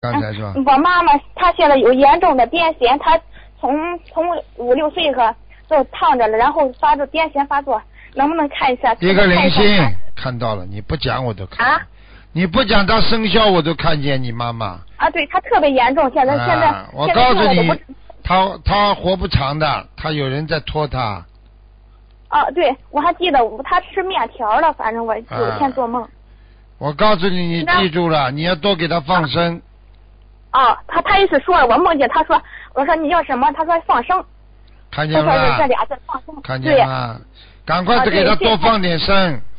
刚才说， 我妈妈她现在有严重的癫痫，她从5、6岁就躺着了，然后癫痫发作，能不能看一下？ 一个灵性看到了，你不讲我都看见。 啊？ 你不讲她生肖我都看见你妈妈。 啊，对，她特别严重，现在我告诉你，她活不长的，她有人在拖她。 啊，对，我还记得她吃面条了，反正我有一天做梦。 我告诉你，你记住了，你要多给她放生。 啊，他意思说了，我梦见他说，我说你要什么？他说放生。 看见了。 他说这俩字放生。 看见了。赶快给他多放点生。